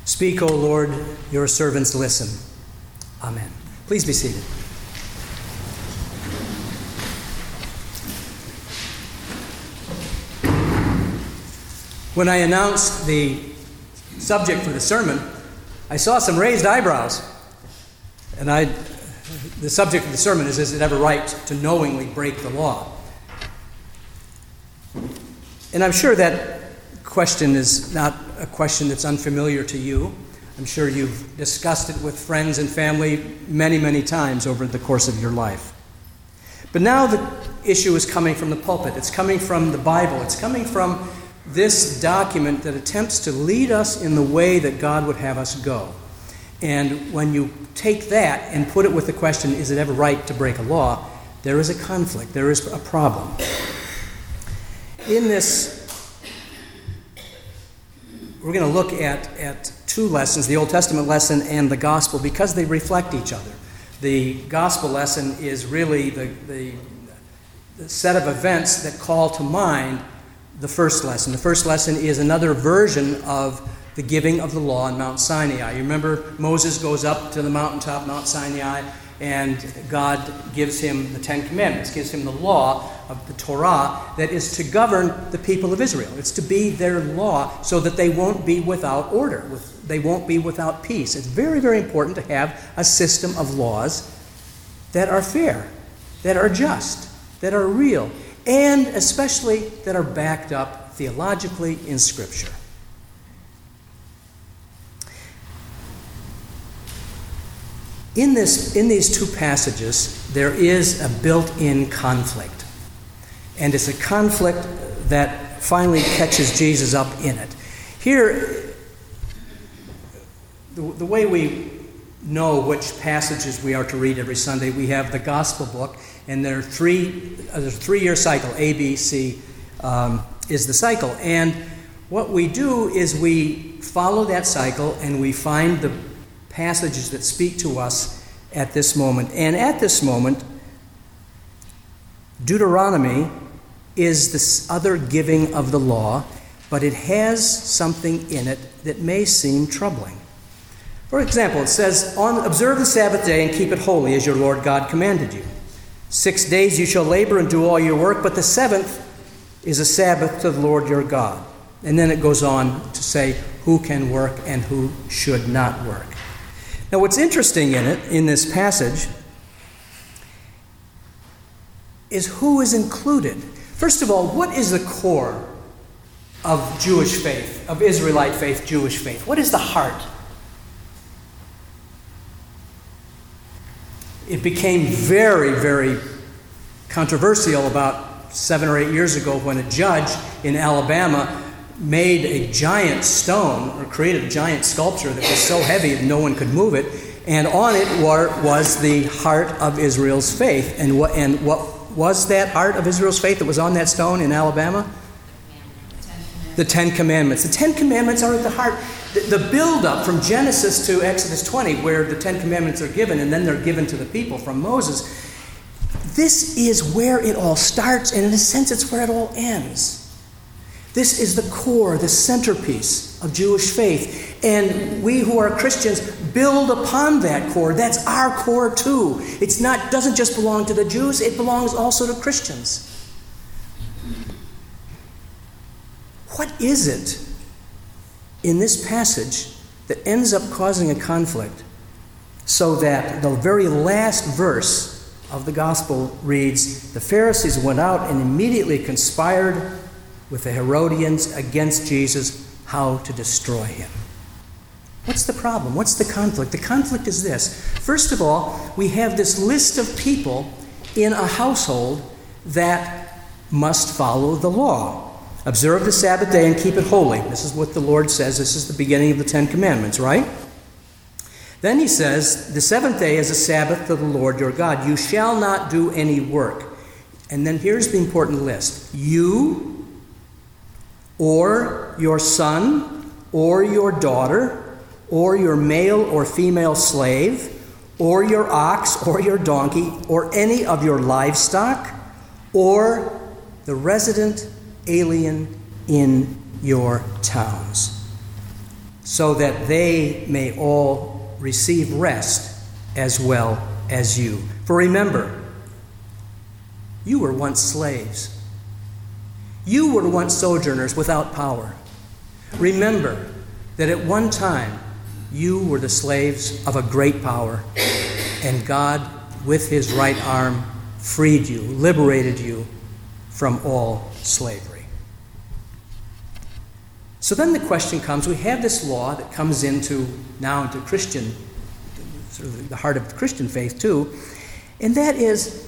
Speak, O Lord, your servants listen. Amen. Please be seated. When I announced the subject for the sermon, I saw some raised eyebrows. And the subject of the sermon is it ever right to knowingly break the law? And I'm sure that question is not a question that's unfamiliar to you. I'm sure you've discussed it with friends and family many, many times over the course of your life. But now the issue is coming from the pulpit. It's coming from the Bible. It's coming from this document that attempts to lead us in the way that God would have us go. And when you take that and put it with the question, is it ever right to break a law, there is a conflict. There is a problem. In this, we're going to look at two lessons, the Old Testament lesson and the gospel, because they reflect each other. The gospel lesson is really the set of events that call to mind the first lesson. The first lesson is another version of the giving of the law on Mount Sinai. You remember Moses goes up to the mountaintop, Mount Sinai, and God gives him the Ten Commandments, gives him the law of the Torah that is to govern the people of Israel. It's to be their law so that they won't be without order. They won't be without peace. It's very, very important to have a system of laws that are fair, that are just, that are real, and especially that are backed up theologically in Scripture. In these two passages, there is a built-in conflict. And it's a conflict that finally catches Jesus up in it. Here, the way we know which passages we are to read every Sunday, we have the gospel book, and there's a three-year cycle. A, B, C is the cycle. And what we do is we follow that cycle and we find the passages that speak to us at this moment. And at this moment, Deuteronomy is this other giving of the law, but it has something in it that may seem troubling. For example, it says, observe the Sabbath day and keep it holy as your Lord God commanded you. 6 days you shall labor and do all your work, but the seventh is a Sabbath to the Lord your God. And then it goes on to say who can work and who should not work. Now, what's interesting in this passage, is who is included. First of all, what is the core of Jewish faith, of Israelite faith, Jewish faith? What is the heart? It became very, very controversial about 7 or 8 years ago when a judge in Alabama made a giant stone, or created a giant sculpture that was so heavy that no one could move it, and on it was the heart of Israel's faith. And what was that heart of Israel's faith that was on that stone in Alabama? The Ten Commandments. The Ten Commandments are at the heart. The build-up from Genesis to Exodus 20, where the Ten Commandments are given, and then they're given to the people from Moses, this is where it all starts, and in a sense it's where it all ends. This is the core, the centerpiece of Jewish faith. And we who are Christians build upon that core. That's our core too. Doesn't just belong to the Jews, it belongs also to Christians. What is it in this passage that ends up causing a conflict so that the very last verse of the gospel reads, the Pharisees went out and immediately conspired with the Herodians against Jesus, how to destroy him? What's the problem? What's the conflict? The conflict is this. First of all, we have this list of people in a household that must follow the law. Observe the Sabbath day and keep it holy. This is what the Lord says. This is the beginning of the Ten Commandments, right? Then he says, the seventh day is a Sabbath to the Lord your God. You shall not do any work. And then here's the important list. You or your son or your daughter or your male or female slave or your ox or your donkey or any of your livestock or the resident alien in your towns. so that they may all receive rest as well as you. For remember, you were once slaves. You were once sojourners without power. Remember that at one time you were the slaves of a great power, and God, with his right arm, freed you, liberated you from all slavery. So then the question comes, we have this law that comes into Christian, sort of the heart of the Christian faith too, and that is,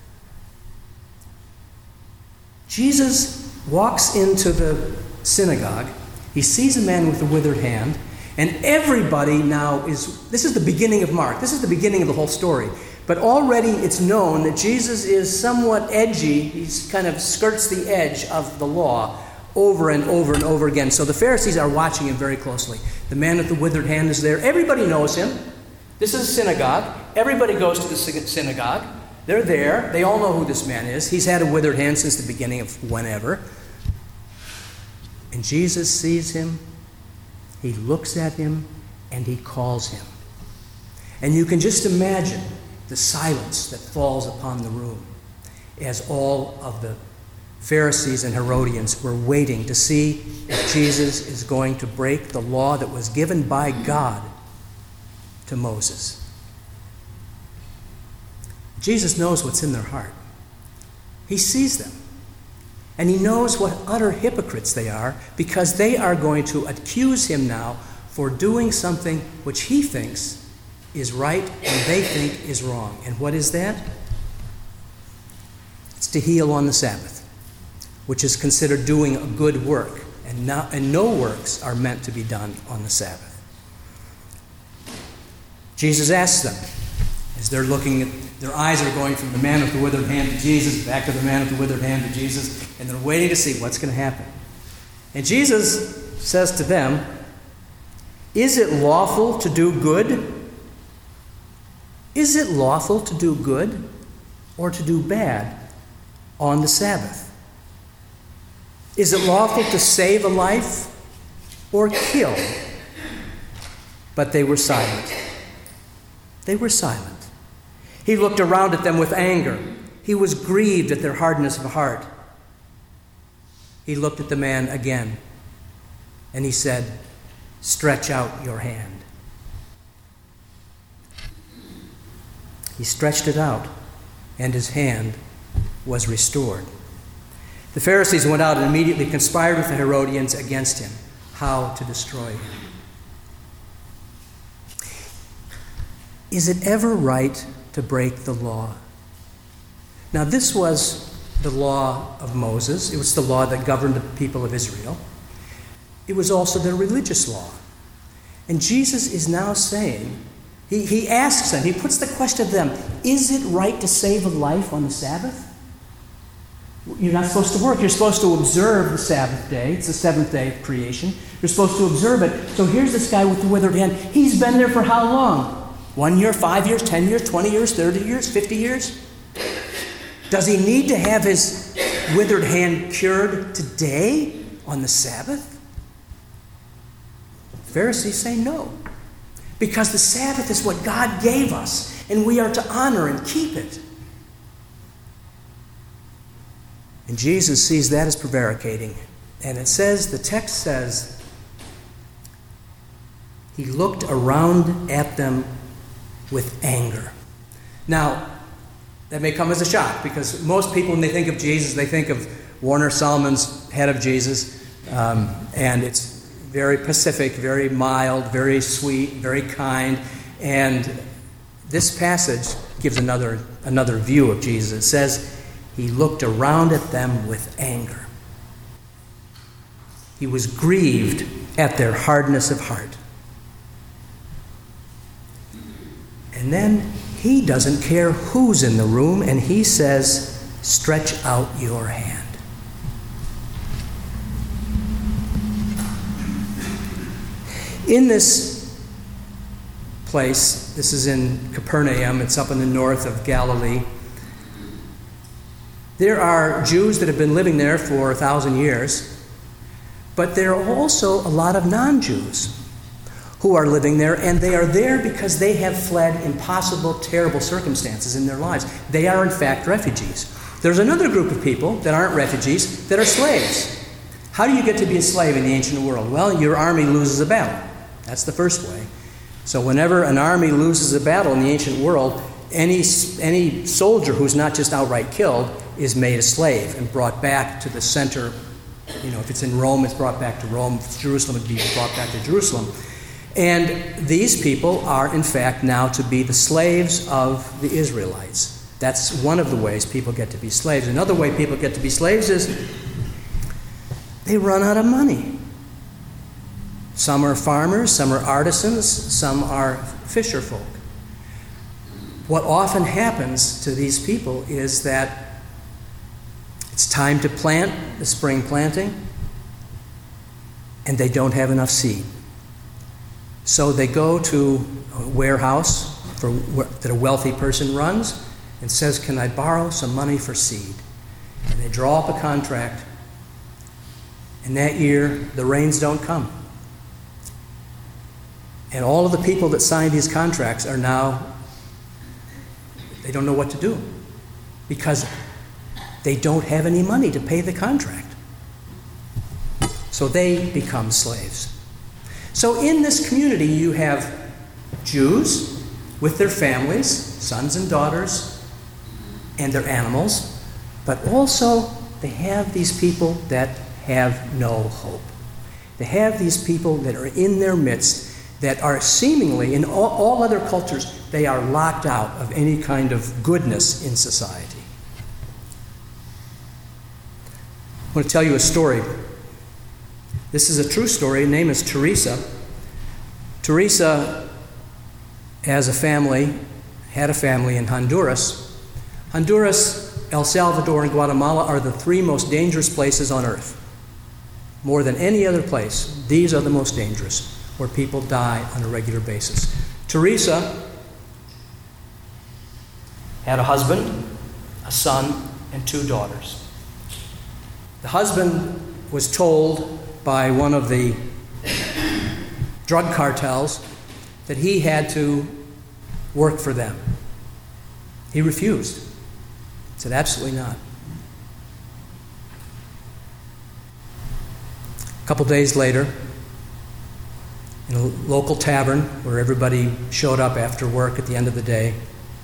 Jesus walks into the synagogue, he sees a man with a withered hand, and everybody now this is the beginning of Mark, this is the beginning of the whole story. But already it's known that Jesus is somewhat edgy. He kind of skirts the edge of the law over and over and over again. So the Pharisees are watching him very closely. The man with the withered hand is there. Everybody knows him. This is a synagogue. Everybody goes to the synagogue. They're there. They all know who this man is. He's had a withered hand since the beginning of whenever. And Jesus sees him. He looks at him and he calls him. And you can just imagine the silence that falls upon the room as all of the Pharisees and Herodians were waiting to see if Jesus is going to break the law that was given by God to Moses. Jesus knows what's in their heart. He sees them. And he knows what utter hypocrites they are, because they are going to accuse him now for doing something which he thinks is right and they think is wrong. And what is that? It's to heal on the Sabbath, which is considered doing a good work, and no works are meant to be done on the Sabbath. Jesus asks them, as they're looking at, their eyes are going from the man with the withered hand to Jesus, back to the man with the withered hand to Jesus, and they're waiting to see what's going to happen. And Jesus says to them, "Is it lawful to do good? Is it lawful to do good or to do bad on the Sabbath? Is it lawful to save a life or kill?" But they were silent. They were silent. He looked around at them with anger. He was grieved at their hardness of heart. He looked at the man again, and he said, "Stretch out your hand." He stretched it out, and his hand was restored. The Pharisees went out and immediately conspired with the Herodians against him, how to destroy him. Is it ever right to break the law? Now, this was the law of Moses. It was the law that governed the people of Israel. It was also their religious law. And Jesus is now saying, he asks them, he puts the question to them, is it right to save a life on the Sabbath? You're not supposed to work. You're supposed to observe the Sabbath day. It's the seventh day of creation. You're supposed to observe it. So here's this guy with the withered hand. He's been there for how long? 1 year, 5 years, 10 years, 20 years, 30 years, 50 years? Does he need to have his withered hand cured today on the Sabbath? Pharisees say no. Because the Sabbath is what God gave us, and we are to honor and keep it. And Jesus sees that as prevaricating. And it says, the text says, he looked around at them with anger. Now, that may come as a shock, because most people, when they think of Jesus, they think of Warner Solomon's Head of Jesus, and it's very pacific, very mild, very sweet, very kind. And this passage gives another view of Jesus. It says, he looked around at them with anger. He was grieved at their hardness of heart. And then he doesn't care who's in the room, and he says, "Stretch out your hand." In this place, this is in Capernaum, it's up in the north of Galilee, there are Jews that have been living there for 1,000 years, but there are also a lot of non-Jews. who are living there, and they are there because they have fled impossible, terrible circumstances in their lives. They are, in fact, refugees. There's another group of people that aren't refugees, that are slaves. How do you get to be a slave in the ancient world? Well, your army loses a battle. That's the first way. So whenever an army loses a battle in the ancient world, any soldier who's not just outright killed is made a slave and brought back to the center. If it's in Rome, it's brought back to Rome. If it's Jerusalem, it'd be brought back to Jerusalem. And these people are, in fact, now to be the slaves of the Israelites. That's one of the ways people get to be slaves. Another way people get to be slaves is they run out of money. Some are farmers, some are artisans, some are fisher folk. What often happens to these people is that it's time to plant the spring planting, and they don't have enough seed. So they go to a warehouse that a wealthy person runs and says, "Can I borrow some money for seed?" And they draw up a contract, and that year the rains don't come. And all of the people that signed these contracts are now, they don't know what to do because they don't have any money to pay the contract. So they become slaves. So in this community, you have Jews with their families, sons and daughters, and their animals, but also they have these people that have no hope. They have these people that are in their midst that are seemingly, in all other cultures, they are locked out of any kind of goodness in society. I want to tell you a story. This is a true story. Her name is Teresa. Teresa had a family in Honduras. Honduras, El Salvador, and Guatemala are the three most dangerous places on earth. More than any other place, these are the most dangerous, where people die on a regular basis. Teresa had a husband, a son, and 2 daughters. The husband was told by one of the drug cartels that he had to work for them. He refused. He said, "Absolutely not." A couple days later, in a local tavern where everybody showed up after work at the end of the day,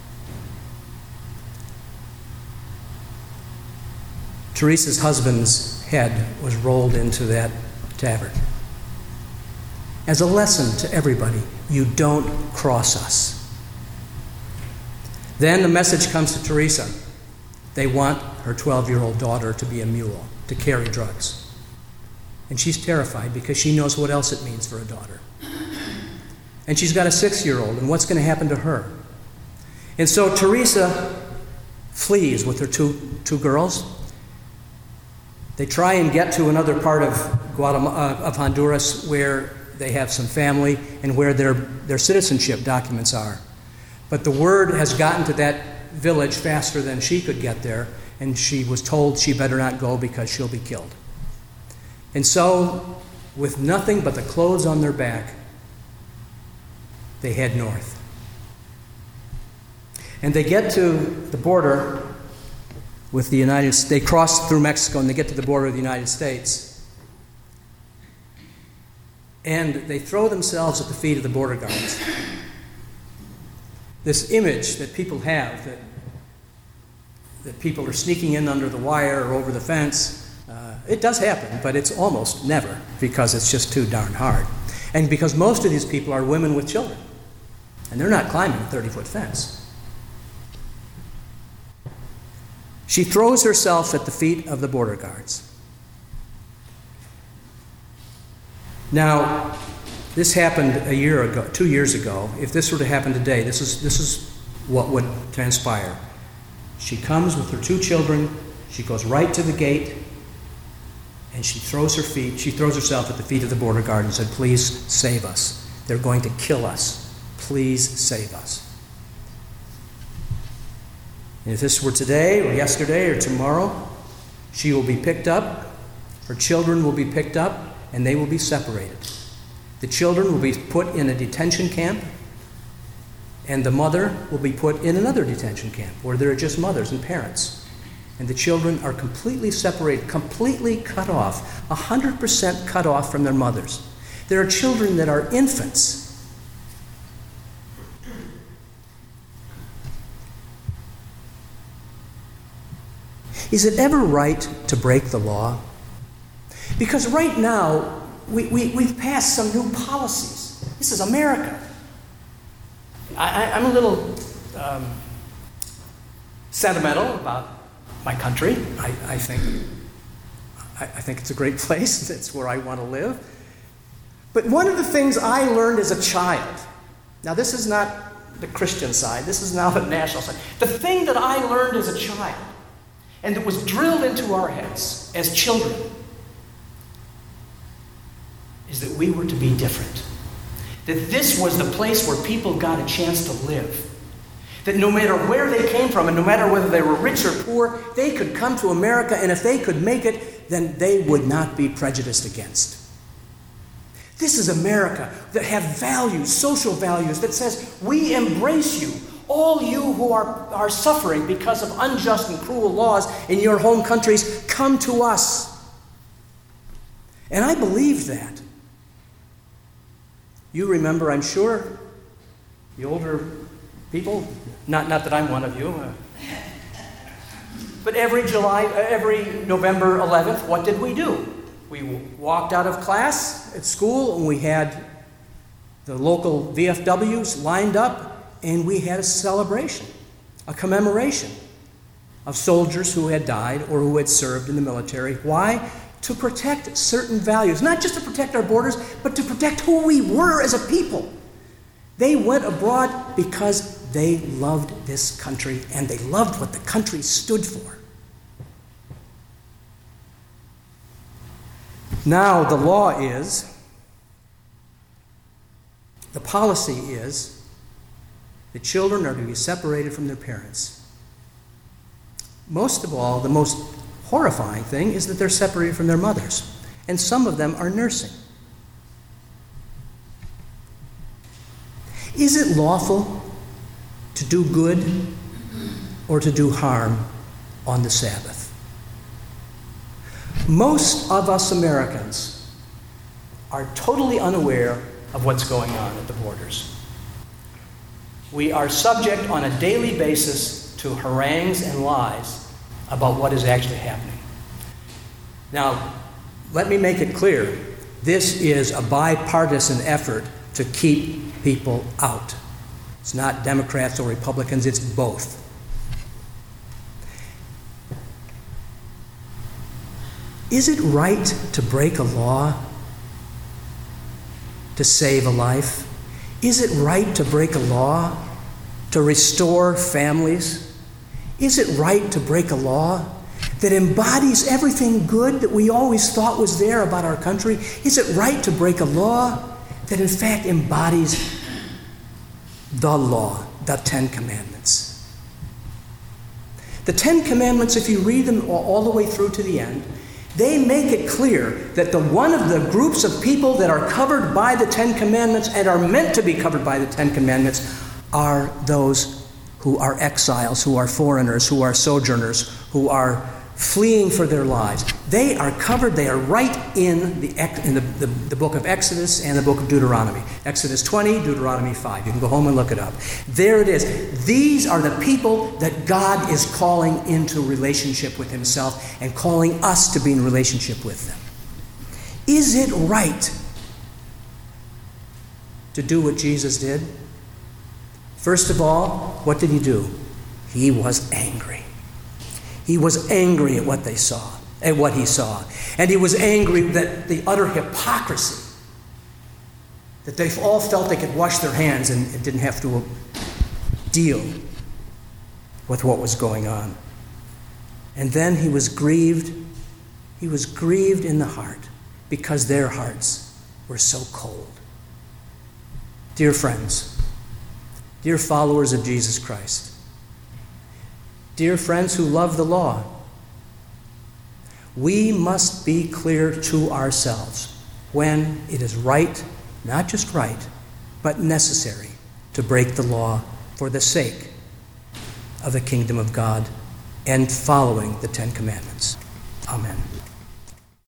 Teresa's husband's head was rolled into that tavern. As a lesson to everybody, you don't cross us. Then the message comes to Teresa. They want her 12-year-old daughter to be a mule, to carry drugs. And she's terrified because she knows what else it means for a daughter. And she's got a 6-year-old, and what's going to happen to her? And so Teresa flees with her two girls. They try and get to another part of Honduras where they have some family and where their citizenship documents are. But the word has gotten to that village faster than she could get there, and she was told she better not go because she'll be killed. And so, with nothing but the clothes on their back, they head north. And they get to the border with the United States. They cross through Mexico and they get to the border of the United States. And they throw themselves at the feet of the border guards. This image that people have, that people are sneaking in under the wire or over the fence, it does happen, but it's almost never because it's just too darn hard. And because most of these people are women with children. And they're not climbing a 30-foot fence. She throws herself at the feet of the border guards. Now, this happened a year ago, 2 years ago. If this were to happen today, this is what would transpire. She comes with her 2 children. She goes right to the gate, and she throws herself at the feet of the border guard and said, "Please save us. They're going to kill us. Please save us." And if this were today or yesterday or tomorrow, she will be picked up, her children will be picked up, and they will be separated. The children will be put in a detention camp, and the mother will be put in another detention camp where there are just mothers and parents. And the children are completely separated, completely cut off, 100% cut off from their mothers. There are children that are infants. Is it ever right to break the law? Because right now, we've passed some new policies. This is America. I'm a little sentimental about my country. I think it's a great place. It's where I want to live. But one of the things I learned as a child, now this is not the Christian side, this is now the national side. The thing that I learned as a child, and that was drilled into our heads as children, is that we were to be different. That this was the place where people got a chance to live. That no matter where they came from, and no matter whether they were rich or poor, they could come to America, and if they could make it, then they would not be prejudiced against. This is America that have values, social values, that says, we embrace you. All you who are suffering because of unjust and cruel laws in your home countries, come to us. And I believe that. You remember, I'm sure, the older people, not that I'm one of you, but every November 11th, what did we do? We walked out of class at school, and we had the local VFWs lined up, and we had a celebration, a commemoration of soldiers who had died or who had served in the military. Why? To protect certain values. Not just to protect our borders, but to protect who we were as a people. They went abroad because they loved this country, and they loved what the country stood for. Now, the law is, the policy is, the children are to be separated from their parents. Most of all, the most horrifying thing is that they're separated from their mothers, and some of them are nursing. Is it lawful to do good or to do harm on the Sabbath? Most of us Americans are totally unaware of what's going on at the borders. We are subject on a daily basis to harangues and lies about what is actually happening. Now, let me make it clear. This is a bipartisan effort to keep people out. It's not Democrats or Republicans, it's both. Is it right to break a law to save a life? Is it right to break a law to restore families? Is it right to break a law that embodies everything good that we always thought was there about our country? Is it right to break a law that in fact embodies the law, the Ten Commandments? The Ten Commandments, if you read them all the way through to the end, they make it clear that one of the groups of people that are covered by the Ten Commandments and are meant to be covered by the Ten Commandments are those who are exiles, who are foreigners, who are sojourners, who are fleeing for their lives. They are covered, they are right in the book of Exodus and the book of Deuteronomy. Exodus 20, Deuteronomy 5. You can go home and look it up. There it is. These are the people that God is calling into relationship with himself and calling us to be in relationship with them. Is it right to do what Jesus did? First of all, what did he do? He was angry. He was angry at what he saw. And he was angry that the utter hypocrisy, that they all felt they could wash their hands and didn't have to deal with what was going on. And then he was grieved. He was grieved in the heart because their hearts were so cold. Dear friends, dear followers of Jesus Christ, dear friends who love the law, we must be clear to ourselves when it is right not just right, but necessary to break the law for the sake of the kingdom of God and following the Ten Commandments. Amen.